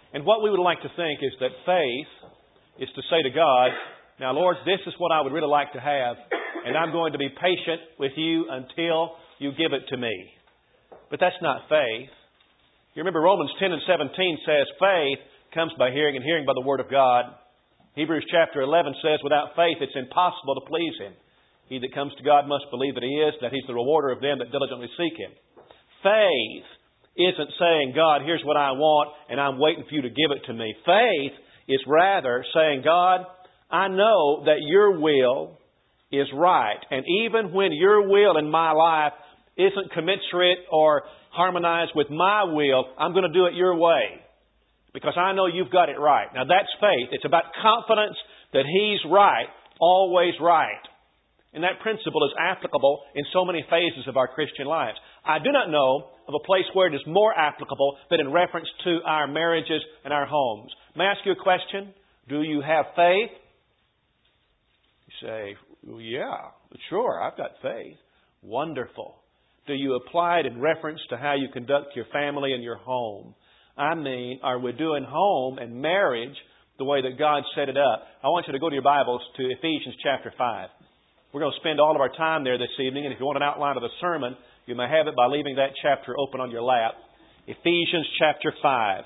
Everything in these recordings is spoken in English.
And what we would like to think is that faith is to say to God, now, Lord, this is what I would really like to have, and I'm going to be patient with you until you give it to me. But that's not faith. You remember Romans 10 and 17 says, faith comes by hearing, and hearing by the Word of God. Hebrews chapter 11 says, without faith it's impossible to please Him. He that comes to God must believe that He is, that He's the rewarder of them that diligently seek Him. Faith isn't saying, God, here's what I want, and I'm waiting for you to give it to me. Faith is rather saying, God, I know that your will is right. And even when your will in my life isn't commensurate or harmonized with my will, I'm going to do it your way. Because I know you've got it right. Now that's faith. It's about confidence that He's right, always right. And that principle is applicable in so many phases of our Christian lives. I do not know of a place where it is more applicable than in reference to our marriages and our homes. May I ask you a question? Do you have faith? You say, well, yeah, sure, I've got faith. Wonderful. Do you apply it in reference to how you conduct your family and your home? I mean, are we doing home and marriage the way that God set it up? I want you to go to your Bibles to Ephesians chapter 5. We're going to spend all of our time there this evening, and if you want an outline of the sermon, you may have it by leaving that chapter open on your lap. Ephesians chapter 5.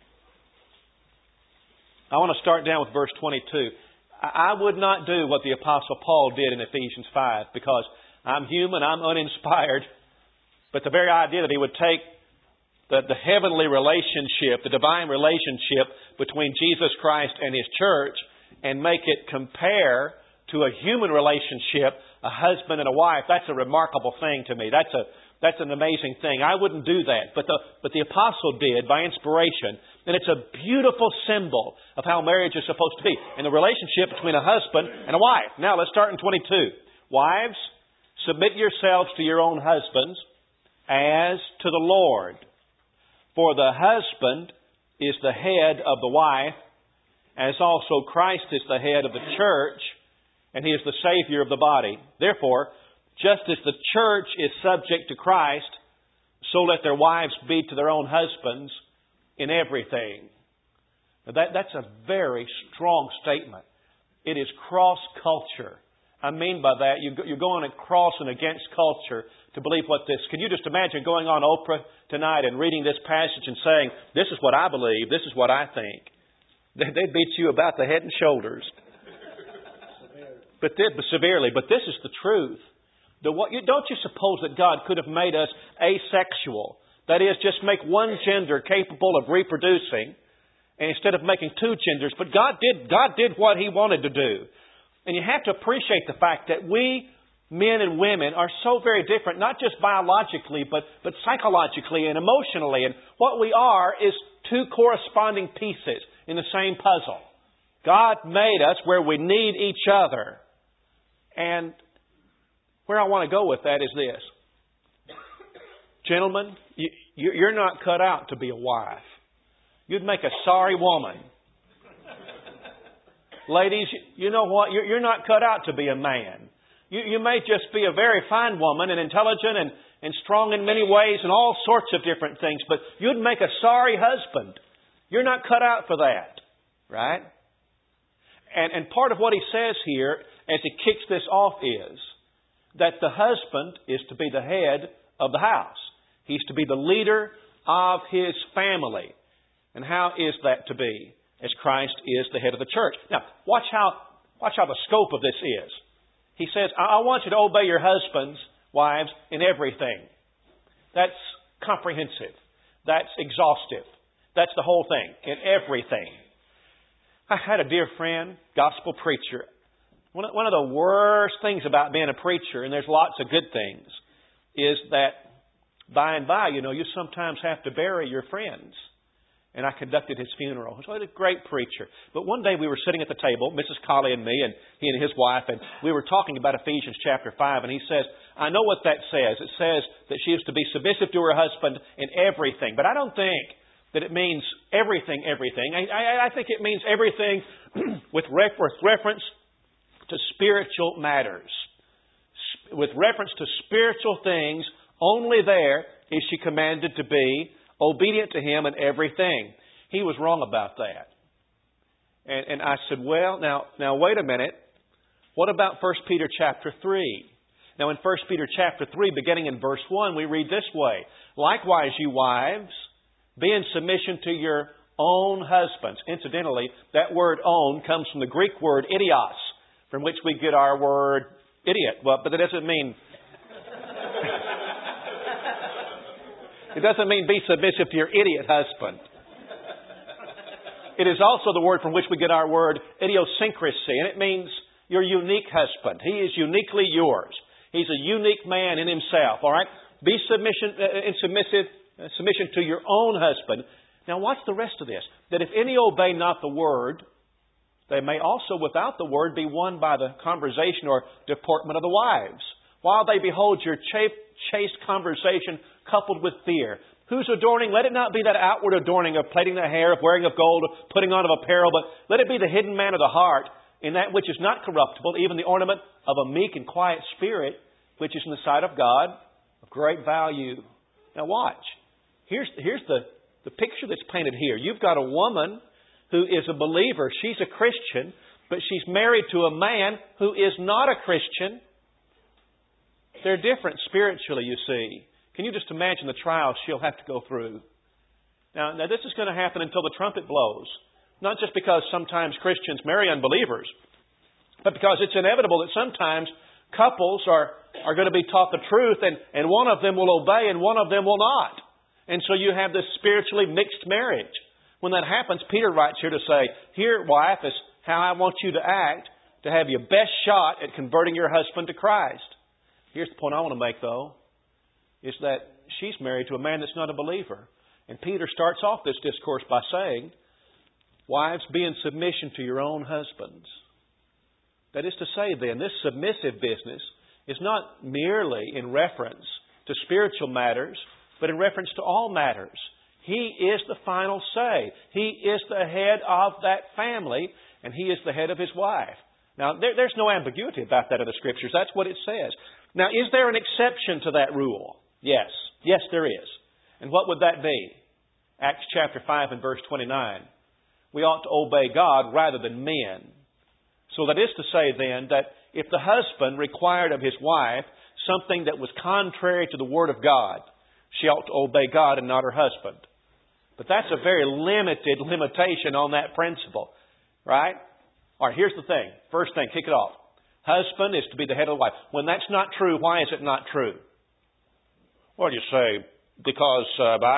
I want to start down with verse 22. I would not do what the Apostle Paul did in Ephesians 5 because I'm human, I'm uninspired. But the very idea that he would take the heavenly relationship, the divine relationship between Jesus Christ and His church and make it compare to a human relationship, a husband and a wife, that's a remarkable thing to me. That's an amazing thing. I wouldn't do that. But the Apostle did by inspiration. And it's a beautiful symbol of how marriage is supposed to be. And the relationship between a husband and a wife. Now let's start in 22. Wives, submit yourselves to your own husbands as to the Lord. For the husband is the head of the wife, as also Christ is the head of the church, and He is the Savior of the body. Therefore, just as the church is subject to Christ, so let their wives be to their own husbands in everything. Now that's a very strong statement. It is cross-culture. I mean by that, you're going across and against culture to believe what this... Can you just imagine going on Oprah tonight and reading this passage and saying, this is what I believe, this is what I think. They'd beat you about the head and shoulders. Severely. But this is the truth. Don't you suppose that God could have made us asexual? That is, just make one gender capable of reproducing instead of making two genders. But God did what He wanted to do. And you have to appreciate the fact that we, men and women, are so very different, not just biologically, but psychologically and emotionally. And what we are is two corresponding pieces in the same puzzle. God made us where we need each other. And where I want to go with that is this. Gentlemen, you're not cut out to be a wife. You'd make a sorry woman. Ladies, you know what? You're not cut out to be a man. You may just be a very fine woman and intelligent and strong in many ways and all sorts of different things, but you'd make a sorry husband. You're not cut out for that. Right? And part of what he says here, as he kicks this off, is that the husband is to be the head of the house. He's to be the leader of his family. And how is that to be? As Christ is the head of the church. Now, watch how the scope of this is. He says, I want you to obey your husbands, wives, in everything. That's comprehensive. That's exhaustive. That's the whole thing. In everything. I had a dear friend, gospel preacher. One of the worst things about being a preacher, and there's lots of good things, is that by and by, you sometimes have to bury your friends. And I conducted his funeral. So he was a great preacher. But one day we were sitting at the table, Mrs. Colley and me, and he and his wife, and we were talking about Ephesians chapter 5, and he says, I know what that says. It says that she is to be submissive to her husband in everything. But I don't think that it means everything. I think it means everything with reference to spiritual matters. With reference to spiritual things, only there is she commanded to be obedient to Him in everything. He was wrong about that. And I said, well, now wait a minute. What about 1 Peter chapter 3? Now in 1 Peter chapter 3, beginning in verse 1, we read this way. Likewise, you wives, be in submission to your own husbands. Incidentally, that word own comes from the Greek word idios, from which we get our word idiot. Well, but that doesn't mean... It doesn't mean be submissive to your idiot husband. It is also the word from which we get our word idiosyncrasy, and it means your unique husband. He is uniquely yours. He's a unique man in himself, all right? Be submission to your own husband. Now, what's the rest of this? That if any obey not the word, they may also without the word be won by the conversation or deportment of the wives, while they behold your chaste conversation coupled with fear. Whose adorning, let it not be that outward adorning of plaiting the hair, of wearing of gold, of putting on of apparel, but let it be the hidden man of the heart, in that which is not corruptible, even the ornament of a meek and quiet spirit, which is in the sight of God of great value. Now watch. Here's the picture that's painted here. You've got a woman who is a believer. She's a Christian, but she's married to a man who is not a Christian. They're different spiritually, you see. Can you just imagine the trials she'll have to go through? Now this is going to happen until the trumpet blows. Not just because sometimes Christians marry unbelievers, but because it's inevitable that sometimes couples are going to be taught the truth and one of them will obey and one of them will not. And so you have this spiritually mixed marriage. When that happens, Peter writes here to say, here, wife, is how I want you to act to have your best shot at converting your husband to Christ. Here's the point I want to make, though, is that she's married to a man that's not a believer. And Peter starts off this discourse by saying, wives, be in submission to your own husbands. That is to say, then, this submissive business is not merely in reference to spiritual matters, but in reference to all matters. He is the final say. He is the head of that family, and he is the head of his wife. Now, there's no ambiguity about that in the Scriptures. That's what it says. Now, is there an exception to that rule? Yes. Yes, there is. And what would that be? Acts chapter 5 and verse 29. We ought to obey God rather than men. So that is to say then that if the husband required of his wife something that was contrary to the Word of God, she ought to obey God and not her husband. But that's a very limited limitation on that principle. Right? All right, here's the thing. First thing, kick it off. Husband is to be the head of the wife. When that's not true, why is it not true? Well, you say, because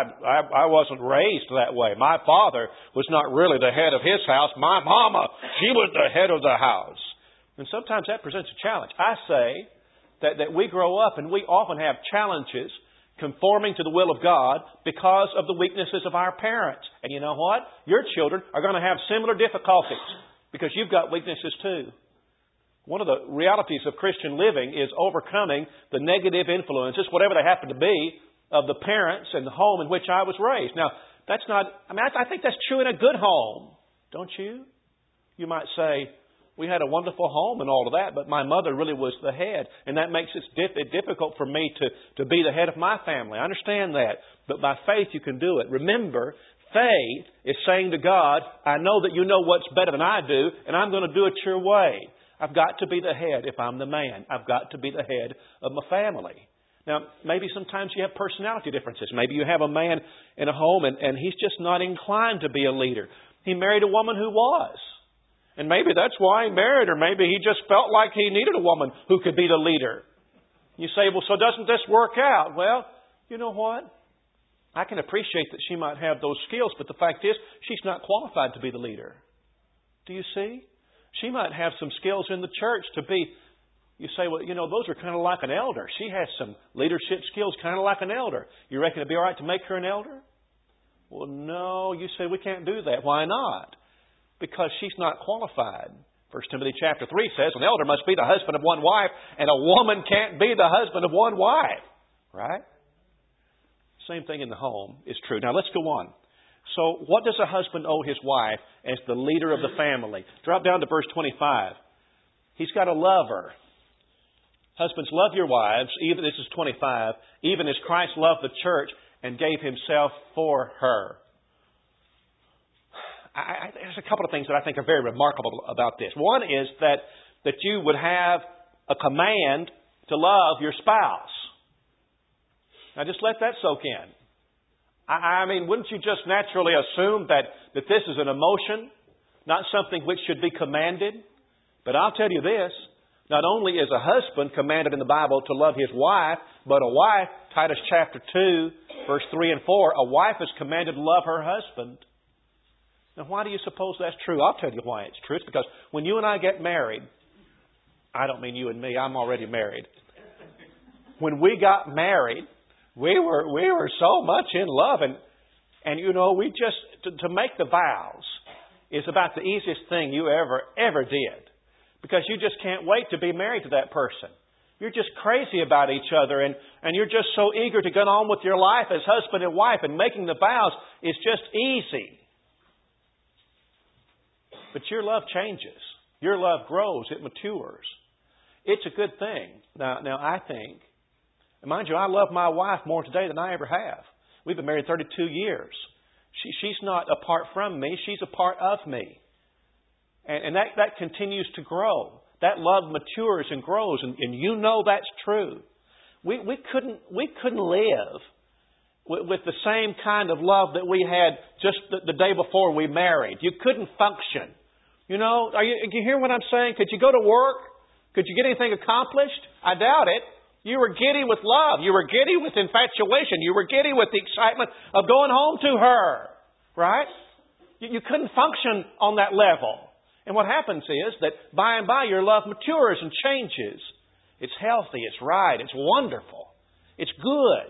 I wasn't raised that way. My father was not really the head of his house. My mama, she was the head of the house. And sometimes that presents a challenge. I say that we grow up and we often have challenges conforming to the will of God because of the weaknesses of our parents. And you know what? Your children are going to have similar difficulties because you've got weaknesses too. One of the realities of Christian living is overcoming the negative influences, whatever they happen to be, of the parents and the home in which I was raised. Now, that's not, I think that's true in a good home, don't you? You might say, we had a wonderful home and all of that, but my mother really was the head. And that makes it difficult for me to be the head of my family. I understand that. But by faith you can do it. Remember, faith is saying to God, I know that you know what's better than I do, and I'm going to do it your way. I've got to be the head if I'm the man. I've got to be the head of my family. Now, maybe sometimes you have personality differences. Maybe you have a man in a home and he's just not inclined to be a leader. He married a woman who was. And maybe that's why he married her. Maybe he just felt like he needed a woman who could be the leader. You say, well, so doesn't this work out? Well, you know what? I can appreciate that she might have those skills, but the fact is, she's not qualified to be the leader. Do you see? She might have some skills in the church to be, you say, well, you know, those are kind of like an elder. She has some leadership skills kind of like an elder. You reckon it'd be all right to make her an elder? Well, no, you say we can't do that. Why not? Because she's not qualified. 1 Timothy chapter 3 says an elder must be the husband of one wife, and a woman can't be the husband of one wife. Right? Same thing in the home is true. Now let's go on. So what does a husband owe his wife as the leader of the family? Drop down to verse 25. He's got to love her. Husbands, love your wives, even, this is 25, even as Christ loved the church and gave himself for her. there's a couple of things that I think are very remarkable about this. One is that you would have a command to love your spouse. Now just let that soak in. I mean, wouldn't you just naturally assume that this is an emotion, not something which should be commanded? But I'll tell you this, not only is a husband commanded in the Bible to love his wife, but a wife, Titus chapter 2, verse 3 and 4, a wife is commanded to love her husband. Now, why do you suppose that's true? I'll tell you why it's true. It's because when you and I get married, I don't mean you and me, I'm already married. When we got married, we were so much in love. And you know, we just, to make the vows is about the easiest thing you ever did. Because you just can't wait to be married to that person. You're just crazy about each other and you're just so eager to get on with your life as husband and wife, and making the vows is just easy. But your love changes. Your love grows. It matures. It's a good thing. Now I think, and mind you, I love my wife more today than I ever have. We've been married 32 years. She's not apart from me. She's a part of me. And that continues to grow. That love matures and grows, and you know that's true. We couldn't live with the same kind of love that we had just the day before we married. You couldn't function. You know, you hear what I'm saying? Could you go to work? Could you get anything accomplished? I doubt it. You were giddy with love. You were giddy with infatuation. You were giddy with the excitement of going home to her. Right? You couldn't function on that level. And what happens is that by and by your love matures and changes. It's healthy, it's right, it's wonderful, it's good.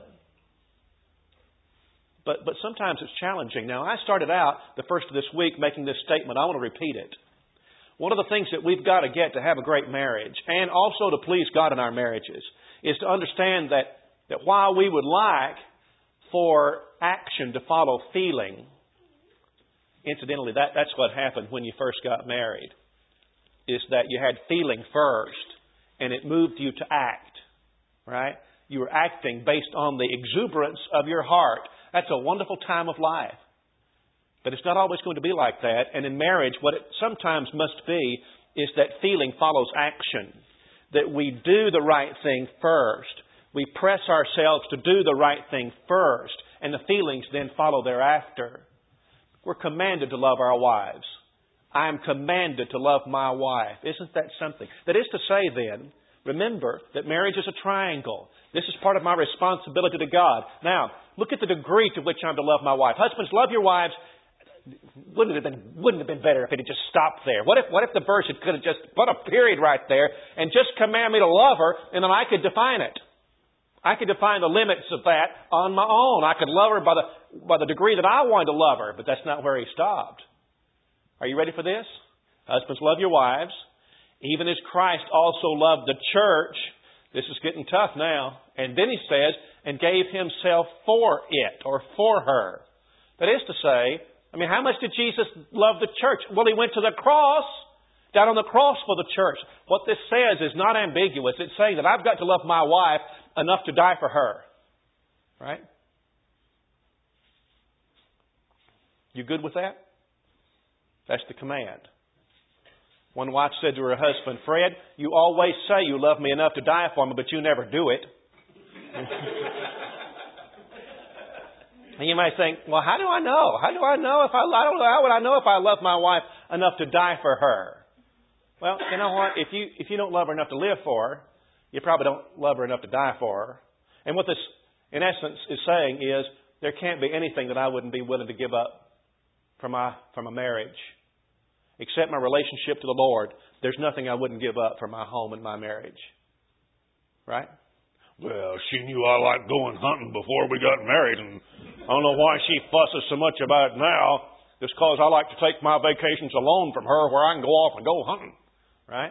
But sometimes it's challenging. Now, I started out the first of this week making this statement. I want to repeat it. One of the things that we've got to get to have a great marriage, and also to please God in our marriages, is to understand that while we would like for action to follow feeling, incidentally, that's what happened when you first got married, is that you had feeling first, and it moved you to act, right? You were acting based on the exuberance of your heart. That's a wonderful time of life. But it's not always going to be like that. And in marriage, what it sometimes must be is that feeling follows action. That we do the right thing first. We press ourselves to do the right thing first. And the feelings then follow thereafter. We're commanded to love our wives. I am commanded to love my wife. Isn't that something? That is to say then, remember that marriage is a triangle. This is part of my responsibility to God. Now, look at the degree to which I'm to love my wife. Husbands, love your wives. Wouldn't it have been better if it had just stopped there? What if the verse could have just put a period right there and just command me to love her, and then I could define it? I could define the limits of that on my own. I could love her by the degree that I wanted to love her, but that's not where he stopped. Are you ready for this? Husbands, love your wives, even as Christ also loved the church. This is getting tough now. And then he says, and gave himself for it, or for her. That is to say, I mean, how much did Jesus love the church? Well, he went to the cross, down on the cross for the church. What this says is not ambiguous. It's saying that I've got to love my wife enough to die for her. Right? You good with that? That's the command. One wife said to her husband, Fred, you always say you love me enough to die for me, but you never do it. And you might think, well, how do I know? How would I know if I love my wife enough to die for her? Well, you know what? If you don't love her enough to live for her, you probably don't love her enough to die for her. And what this, in essence, is saying is there can't be anything that I wouldn't be willing to give up from a marriage. Except my relationship to the Lord, there's nothing I wouldn't give up for my home and my marriage. Right? Well, she knew I liked going hunting before we got married, and I don't know why she fusses so much about it now. Just because I like to take my vacations alone from her where I can go off and go hunting. Right?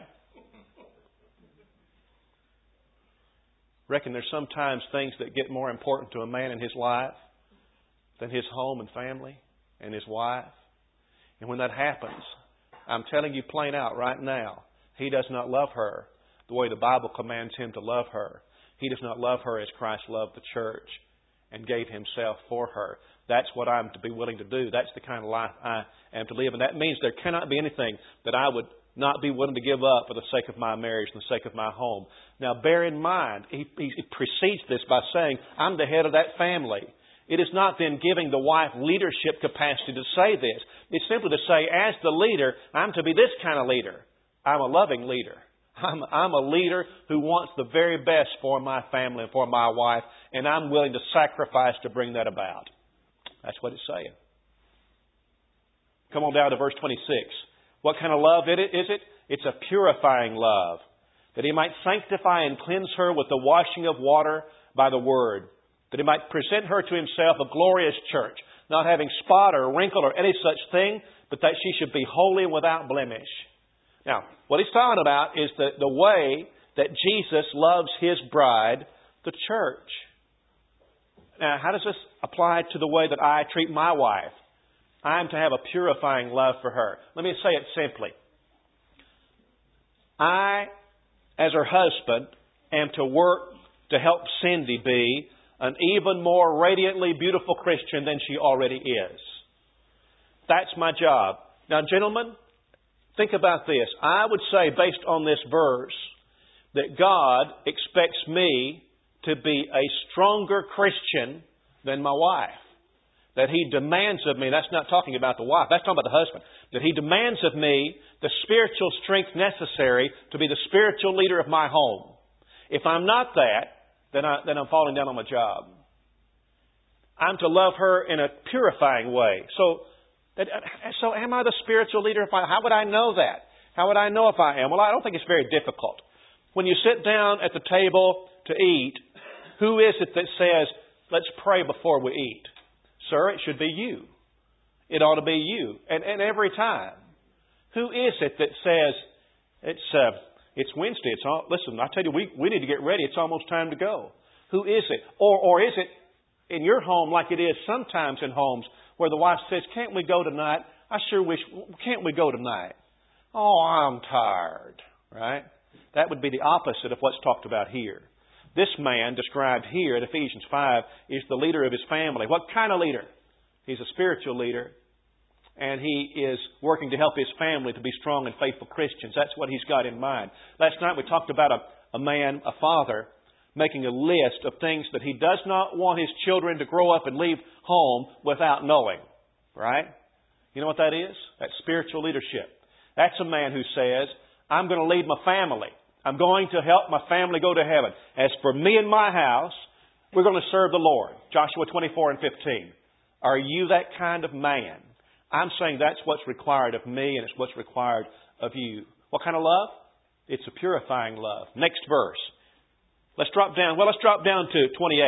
Reckon there's sometimes things that get more important to a man in his life than his home and family and his wife. And when that happens, I'm telling you plain out right now, he does not love her the way the Bible commands him to love her. He does not love her as Christ loved the church and gave himself for her. That's what I'm to be willing to do. That's the kind of life I am to live. And that means there cannot be anything that I would not be willing to give up for the sake of my marriage and the sake of my home. Now, bear in mind, he precedes this by saying, I'm the head of that family. It is not then giving the wife leadership capacity to say this. It's simply to say, as the leader, I'm to be this kind of leader. I'm a loving leader. I'm a leader who wants the very best for my family and for my wife, and I'm willing to sacrifice to bring that about. That's what it's saying. Come on down to verse 26. What kind of love is it? It's a purifying love, that He might sanctify and cleanse her with the washing of water by the Word, that He might present her to Himself a glorious church, not having spot or wrinkle or any such thing, but that she should be holy and without blemish. Now, what he's talking about is the way that Jesus loves His bride, the church. Now, how does this apply to the way that I treat my wife? I am to have a purifying love for her. Let me say it simply. I, as her husband, am to work to help Cindy be an even more radiantly beautiful Christian than she already is. That's my job. Now, gentlemen, think about this. I would say, based on this verse, that God expects me to be a stronger Christian than my wife. That He demands of me, that's not talking about the wife, that's talking about the husband, that He demands of me the spiritual strength necessary to be the spiritual leader of my home. If I'm not that, then I'm falling down on my job. I'm to love her in a purifying way. So am I the spiritual leader? How would I know that? How would I know if I am? Well, I don't think it's very difficult. When you sit down at the table to eat, who is it that says, let's pray before we eat? Sir, it should be you. It ought to be you. And every time. Who is it that says, it's Wednesday. Listen, I tell you, we need to get ready. It's almost time to go. Who is it? Or is it in your home like it is sometimes in homes where the wife says, can't we go tonight? I sure wish, can't we go tonight? Oh, I'm tired. Right? That would be the opposite of what's talked about here. This man described here in Ephesians 5 is the leader of his family. What kind of leader? He's a spiritual leader. And he is working to help his family to be strong and faithful Christians. That's what he's got in mind. Last night we talked about a man, a father, making a list of things that he does not want his children to grow up and leave home without knowing. Right? You know what that is? That's spiritual leadership. That's a man who says, I'm going to lead my family. I'm going to help my family go to heaven. As for me and my house, we're going to serve the Lord. Joshua 24 and 15. Are you that kind of man? I'm saying that's what's required of me and it's what's required of you. What kind of love? It's a purifying love. Next verse. Let's drop down to 28.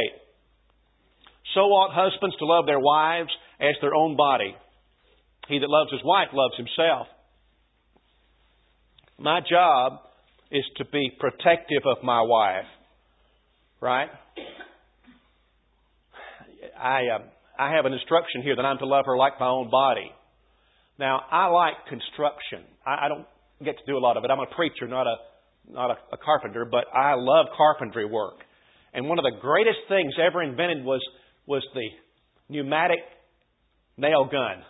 So ought husbands to love their wives as their own body. He that loves his wife loves himself. My job is to be protective of my wife. Right? I have an instruction here that I'm to love her like my own body. Now, I like construction. I don't get to do a lot of it. I'm a preacher, not a carpenter, but I love carpentry work. And one of the greatest things ever invented was the pneumatic nail gun.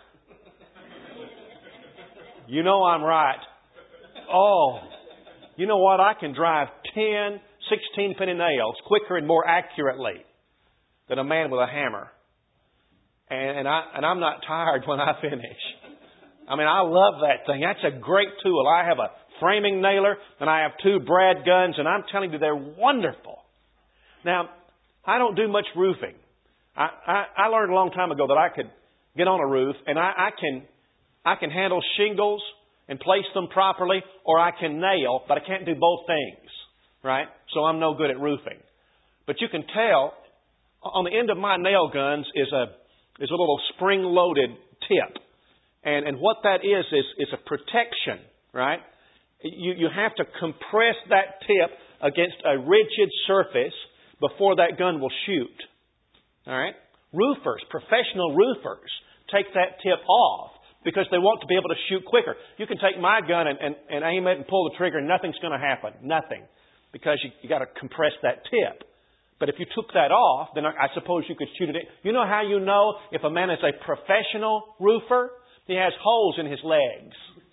You know I'm right. Oh, you know what? I can drive 10, 16-penny nails quicker and more accurately than a man with a hammer. And I'm not tired when I finish. I mean, I love that thing. That's a great tool. I have a framing nailer and I have 2 brad guns, and I'm telling you, they're wonderful. Now, I don't do much roofing. I learned a long time ago that I could get on a roof and I can handle shingles and place them properly, or I can nail, but I can't do both things. Right? So I'm no good at roofing. But you can tell on the end of my nail guns is a little spring-loaded tip. And what that is a protection, right? You have to compress that tip against a rigid surface before that gun will shoot. All right? Roofers, professional roofers, take that tip off because they want to be able to shoot quicker. You can take my gun and aim it and pull the trigger and nothing's going to happen. Nothing. Because you got to compress that tip. But if you took that off, then I suppose you could shoot it in. You know how you know if a man is a professional roofer? He has holes in his legs.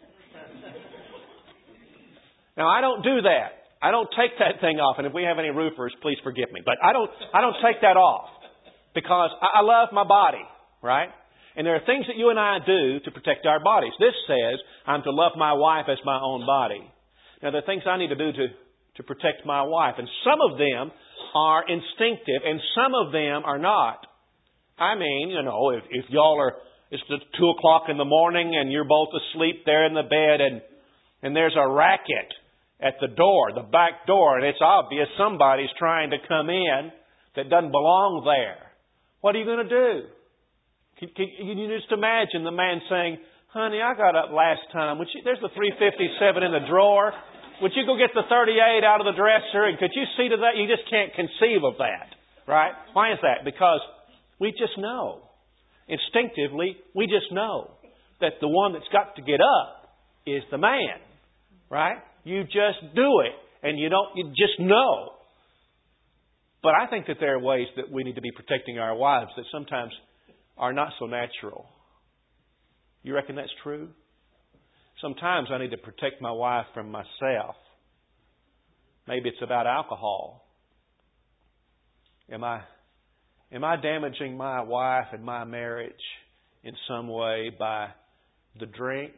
Now, I don't do that. I don't take that thing off. And if we have any roofers, please forgive me. But I don't take that off because I love my body, right? And there are things that you and I do to protect our bodies. This says I'm to love my wife as my own body. Now, there are things I need to do to protect my wife. And some of them are instinctive and some of them are not. I mean, if y'all are, it's 2 o'clock in the morning and you're both asleep there in the bed and there's a racket at the door, the back door, and it's obvious somebody's trying to come in that doesn't belong there. What are you going to do? Can you just imagine the man saying, honey, I got up last time. There's the 357 in the drawer. Would you go get the 38 out of the dresser? And could you see to that? You just can't conceive of that. Right? Why is that? Because we just know. Instinctively, we just know that the one that's got to get up is the man. Right? You just do it. And you just know. But I think that there are ways that we need to be protecting our wives that sometimes are not so natural. You reckon that's true? Sometimes I need to protect my wife from myself. Maybe it's about alcohol. Am I damaging my wife and my marriage in some way by the drink?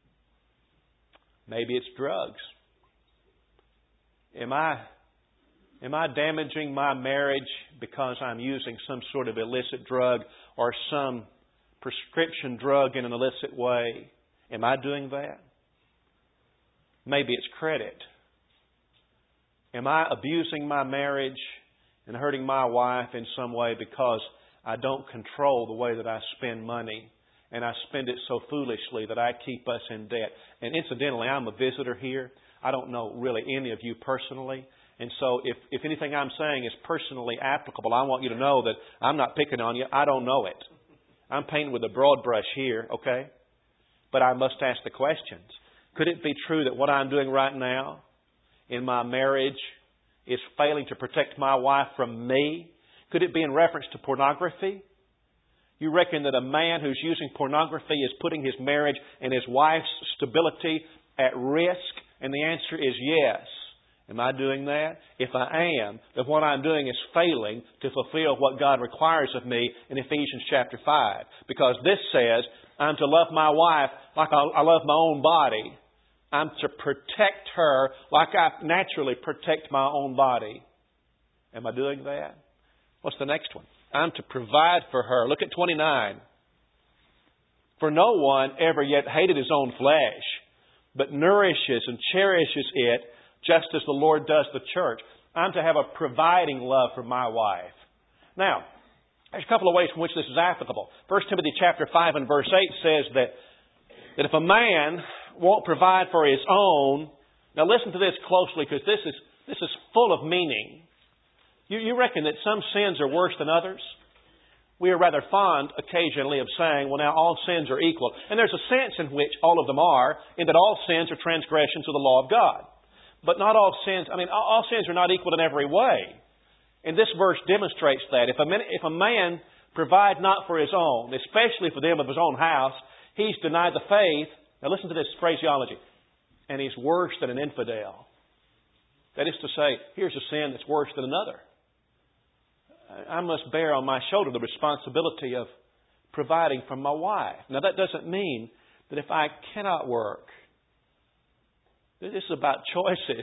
Maybe it's drugs. Am I damaging my marriage because I'm using some sort of illicit drug or some prescription drug in an illicit way? Am I doing that? Maybe it's credit. Am I abusing my marriage and hurting my wife in some way because I don't control the way that I spend money and I spend it so foolishly that I keep us in debt? And incidentally, I'm a visitor here. I don't know really any of you personally. And so if anything I'm saying is personally applicable, I want you to know that I'm not picking on you. I don't know it. I'm painting with a broad brush here, okay? But I must ask the questions. Could it be true that what I'm doing right now in my marriage is failing to protect my wife from me? Could it be in reference to pornography? You reckon that a man who's using pornography is putting his marriage and his wife's stability at risk? And the answer is yes. Am I doing that? If I am, then what I'm doing is failing to fulfill what God requires of me in Ephesians chapter 5. Because this says, I'm to love my wife like I love my own body. I'm to protect her like I naturally protect my own body. Am I doing that? What's the next one? I'm to provide for her. Look at 29. For no one ever yet hated his own flesh, but nourishes and cherishes it, just as the Lord does the church. I'm to have a providing love for my wife. Now, there's a couple of ways in which this is applicable. 1 Timothy chapter 5 and verse 8 says that if a man won't provide for his own... Now listen to this closely because this is full of meaning. You reckon that some sins are worse than others? We are rather fond occasionally of saying, well, now all sins are equal. And there's a sense in which all of them are, in that all sins are transgressions of the law of God. But not all sins, all sins are not equal in every way. And this verse demonstrates that. If a man provide not for his own, especially for them of his own house, he's denied the faith. Now listen to this phraseology. And he's worse than an infidel. That is to say, here's a sin that's worse than another. I must bear on my shoulder the responsibility of providing for my wife. Now that doesn't mean that if I cannot work, this is about choices.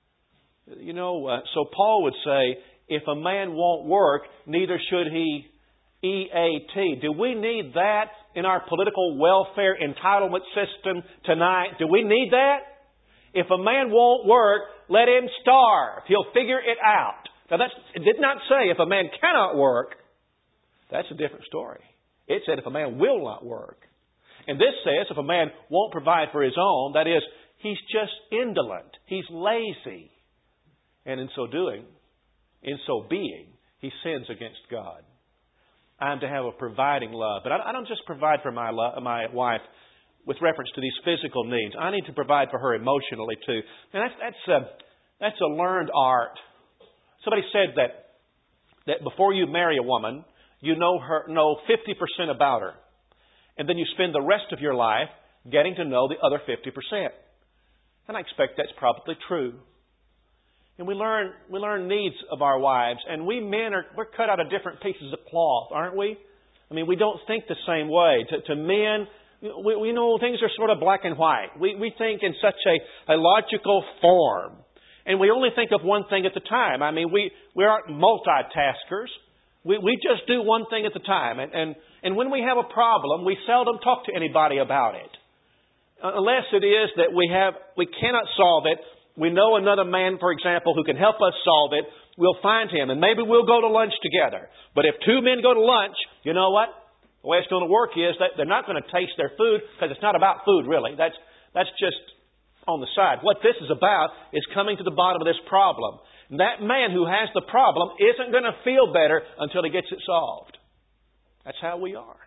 So Paul would say, if a man won't work, neither should he EAT. Do we need that in our political welfare entitlement system tonight? Do we need that? If a man won't work, let him starve. He'll figure it out. Now it did not say if a man cannot work. That's a different story. It said if a man will not work. And this says if a man won't provide for his own, that is, he's just indolent. He's lazy. And in so being, he sins against God. I'm to have a providing love. But I don't just provide for my wife with reference to these physical needs. I need to provide for her emotionally too. And that's a learned art. Somebody said that that before you marry a woman, you know 50% about her. And then you spend the rest of your life getting to know the other 50%. And I expect that's probably true. And we learn needs of our wives. And we men we're cut out of different pieces of cloth, aren't we? I mean, we don't think the same way. To men, we know things are sort of black and white. We think in such a logical form. And we only think of one thing at the time. I mean, we aren't multitaskers. We just do one thing at the time. And when we have a problem, we seldom talk to anybody about it. Unless it is that we cannot solve it. We know another man, for example, who can help us solve it. We'll find him, and maybe we'll go to lunch together. But if two men go to lunch, you know what? The way it's going to work is that they're not going to taste their food, because it's not about food, really. That's just on the side. What this is about is coming to the bottom of this problem. And that man who has the problem isn't going to feel better until he gets it solved. That's how we are.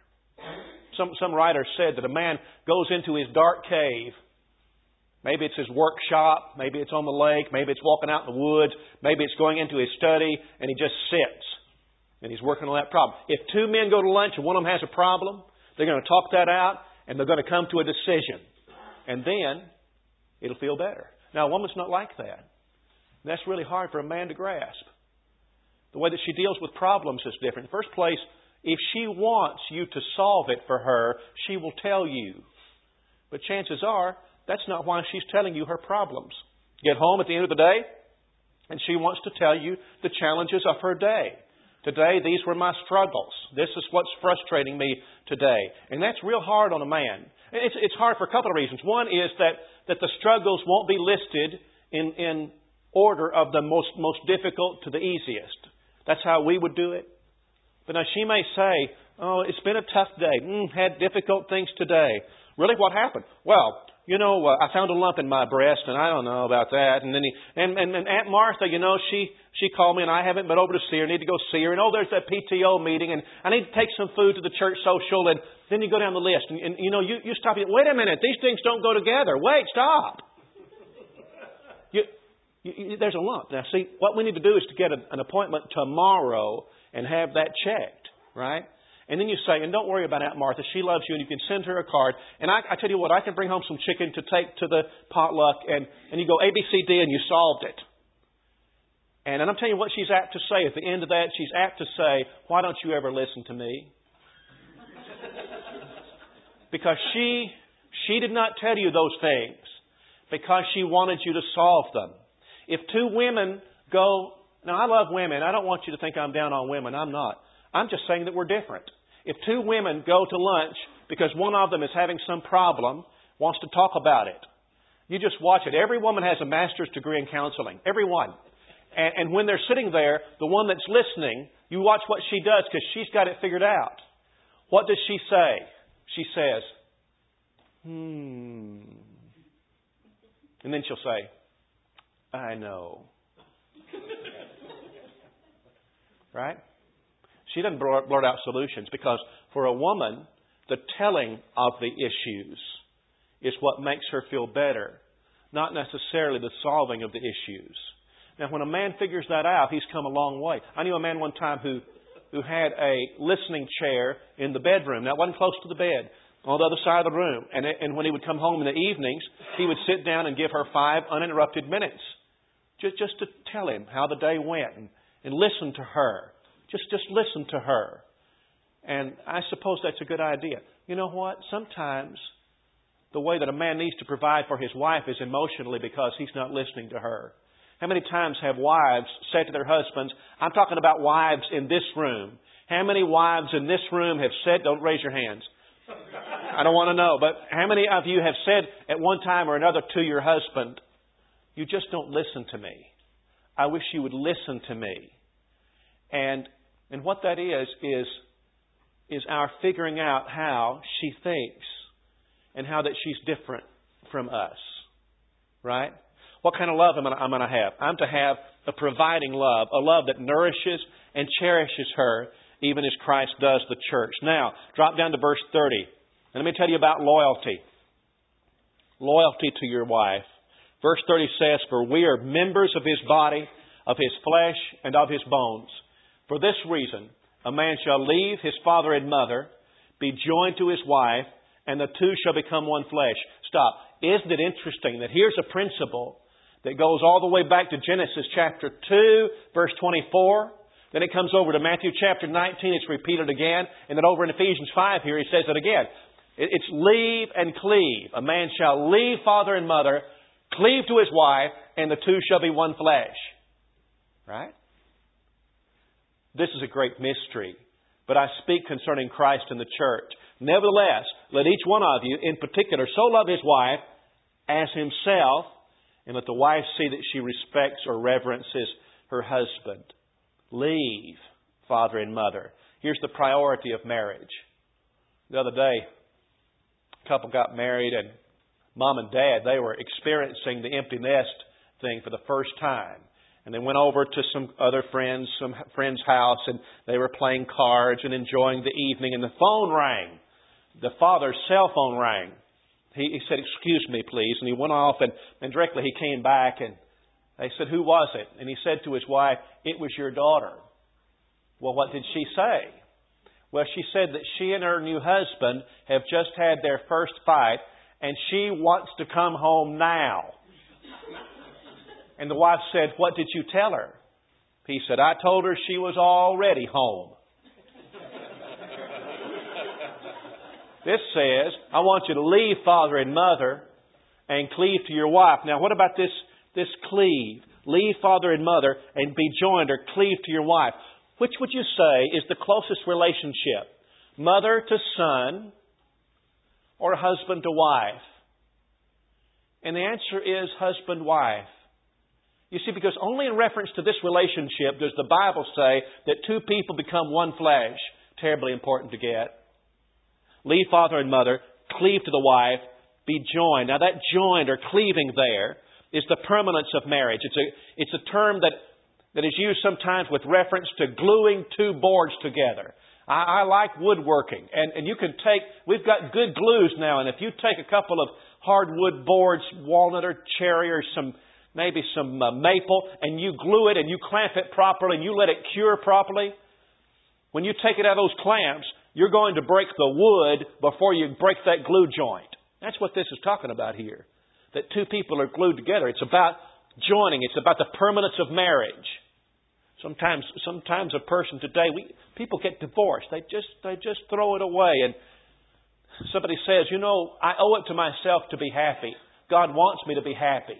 Some writer said that a man goes into his dark cave. Maybe it's his workshop. Maybe it's on the lake. Maybe it's walking out in the woods. Maybe it's going into his study, and he just sits. And he's working on that problem. If two men go to lunch and one of them has a problem, they're going to talk that out, and they're going to come to a decision. And then it'll feel better. Now, a woman's not like that. And that's really hard for a man to grasp. The way that she deals with problems is different. In the first place, if she wants you to solve it for her, she will tell you. But chances are, that's not why she's telling you her problems. Get home at the end of the day, and she wants to tell you the challenges of her day. Today, these were my struggles. This is what's frustrating me today. And that's real hard on a man. It's hard for a couple of reasons. One is that the struggles won't be listed in order of the most difficult to the easiest. That's how we would do it. But now she may say, oh, it's been a tough day. Had difficult things today. Really, what happened? Well, I found a lump in my breast, and I don't know about that. And then and Aunt Martha, she called me, and I haven't been over to see her. I need to go see her. And there's that PTO meeting, and I need to take some food to the church social. And then you go down the list, and you stop. Wait a minute, these things don't go together. Wait, stop. There's a lump. Now, see, what we need to do is to get an appointment tomorrow and have that checked, right? And then you say, and don't worry about Aunt Martha. She loves you, and you can send her a card. And I tell you what, I can bring home some chicken to take to the potluck. And you go A, B, C, D, and you solved it. And I'm telling you what she's apt to say. At the end of that, she's apt to say, why don't you ever listen to me? Because she did not tell you those things. Because she wanted you to solve them. If two women go... Now, I love women. I don't want you to think I'm down on women. I'm not. I'm just saying that we're different. If two women go to lunch because one of them is having some problem, wants to talk about it, you just watch it. Every woman has a master's degree in counseling. Every one. And when they're sitting there, the one that's listening, you watch what she does because she's got it figured out. What does she say? She says, And then she'll say, I know. Right? She doesn't blurt out solutions because for a woman, the telling of the issues is what makes her feel better, not necessarily the solving of the issues. Now, when a man figures that out, he's come a long way. I knew a man one time who had a listening chair in the bedroom. Now, it wasn't close to the bed, on the other side of the room. And when he would come home in the evenings, he would sit down and give her 5 uninterrupted minutes just to tell him how the day went and listen to her. Just listen to her. And I suppose that's a good idea. You know what? Sometimes the way that a man needs to provide for his wife is emotionally because he's not listening to her. How many times have wives said to their husbands, I'm talking about wives in this room. How many wives in this room have said, don't raise your hands. I don't want to know. But how many of you have said at one time or another to your husband, you just don't listen to me. I wish you would listen to me. And what that is our figuring out how she thinks and how that she's different from us. Right? What kind of love am I going to have? I'm to have a providing love, a love that nourishes and cherishes her, even as Christ does the church. Now, drop down to verse 30. And let me tell you about loyalty. Loyalty to your wife. Verse 30 says, for we are members of His body, of His flesh, and of His bones. For this reason, a man shall leave his father and mother, be joined to his wife, and the two shall become one flesh. Stop. Isn't it interesting that here's a principle that goes all the way back to Genesis chapter 2, verse 24. Then it comes over to Matthew chapter 19. It's repeated again. And then over in Ephesians 5 here, he says it again. It's leave and cleave. A man shall leave father and mother, cleave to his wife, and the two shall be one flesh. Right? This is a great mystery. But I speak concerning Christ and the church. Nevertheless, let each one of you in particular so love his wife as himself, and let the wife see that she respects or reverences her husband. Leave father and mother. Here's the priority of marriage. The other day, a couple got married, and Mom and Dad, they were experiencing the empty nest thing for the first time. And they went over to some friend's house, and they were playing cards and enjoying the evening, and the phone rang. The father's cell phone rang. He said, "Excuse me, please." And he went off, and directly he came back, and they said, "Who was it?" And he said to his wife, "It was your daughter." Well, what did she say? Well, she said that she and her new husband have just had their first fight, and she wants to come home now. And the wife said, "What did you tell her?" He said, "I told her she was already home." This says, I want you to leave father and mother and cleave to your wife. Now, what about this cleave? Leave father and mother and be joined or cleave to your wife. Which would you say is the closest relationship? Mother to son or husband to wife? And the answer is husband-wife. You see, because only in reference to this relationship does the Bible say that two people become one flesh. Terribly important to get. Leave father and mother, cleave to the wife, be joined. Now that joined or cleaving there is the permanence of marriage. It's a term that is used sometimes with reference to gluing two boards together. I like woodworking. And you can we've got good glues now, and if you take a couple of hardwood boards, walnut or cherry or maybe some maple, and you glue it and you clamp it properly and you let it cure properly, when you take it out of those clamps, you're going to break the wood before you break that glue joint. That's what this is talking about here. That two people are glued together. It's about joining. It's about the permanence of marriage. Sometimes a person today, people get divorced. They just throw it away. And somebody says, I owe it to myself to be happy. God wants me to be happy.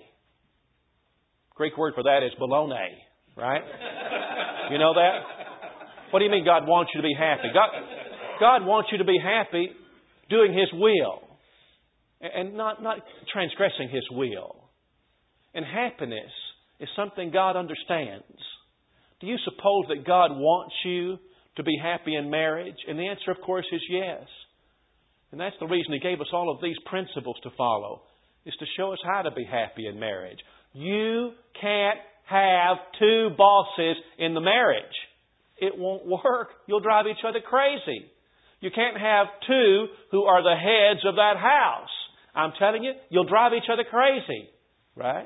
Greek word for that is baloney, right? You know that? What do you mean God wants you to be happy? God wants you to be happy doing His will and not transgressing His will. And happiness is something God understands. Do you suppose that God wants you to be happy in marriage? And the answer, of course, is yes. And that's the reason He gave us all of these principles to follow, is to show us how to be happy in marriage. You can't have two bosses in the marriage. It won't work. You'll drive each other crazy. You can't have two who are the heads of that house. I'm telling you, you'll drive each other crazy. Right?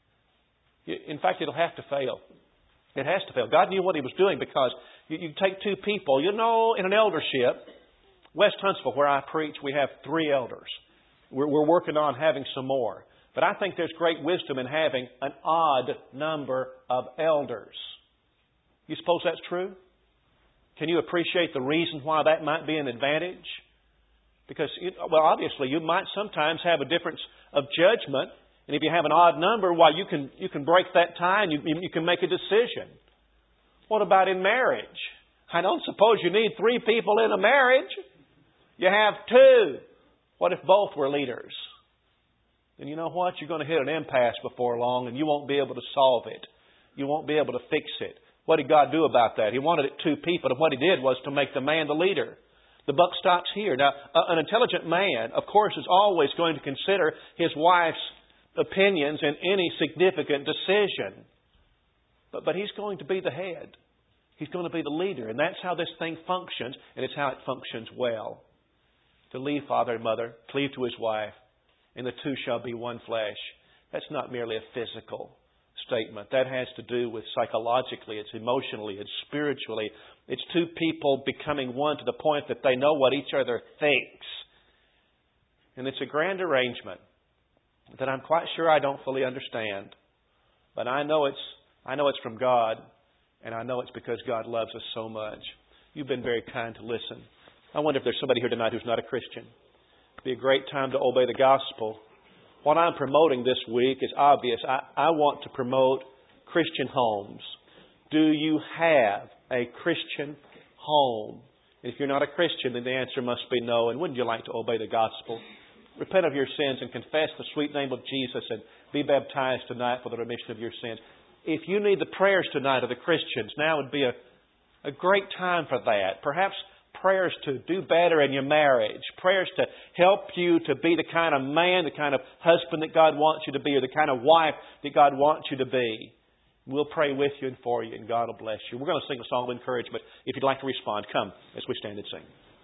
In fact, it'll have to fail. It has to fail. God knew what He was doing, because you take two people. In an eldership, West Huntsville, where I preach, we have 3 elders. We're working on having some more. But I think there's great wisdom in having an odd number of elders. You suppose that's true? Can you appreciate the reason why that might be an advantage? Because, obviously, you might sometimes have a difference of judgment. And if you have an odd number, you can break that tie and you can make a decision. What about in marriage? I don't suppose you need 3 people in a marriage. You have 2. What if both were leaders? Then you know what? You're going to hit an impasse before long, and you won't be able to solve it. You won't be able to fix it. What did God do about that? He wanted it 2 people, and what He did was to make the man the leader. The buck stops here. Now, an intelligent man, of course, is always going to consider his wife's opinions in any significant decision. But he's going to be the head. He's going to be the leader. And that's how this thing functions, and it's how it functions well. To leave father and mother, cleave to his wife, and the two shall be one flesh. That's not merely a physical statement. That has to do with psychologically, it's emotionally, it's spiritually. It's two people becoming one to the point that they know what each other thinks. And it's a grand arrangement that I'm quite sure I don't fully understand. But I know it's from God, and I know it's because God loves us so much. You've been very kind to listen. I wonder if there's somebody here tonight who's not a Christian. It'd be a great time to obey the gospel. What I'm promoting this week is obvious. I want to promote Christian homes. Do you have a Christian home? And if you're not a Christian, then the answer must be no. And wouldn't you like to obey the gospel? Repent of your sins and confess the sweet name of Jesus and be baptized tonight for the remission of your sins. If you need the prayers tonight of the Christians, now would be a great time for that. Perhaps prayers to do better in your marriage. Prayers to help you to be the kind of man, the kind of husband that God wants you to be, or the kind of wife that God wants you to be. We'll pray with you and for you, and God will bless you. We're going to sing a song of encouragement. If you'd like to respond, come as we stand and sing.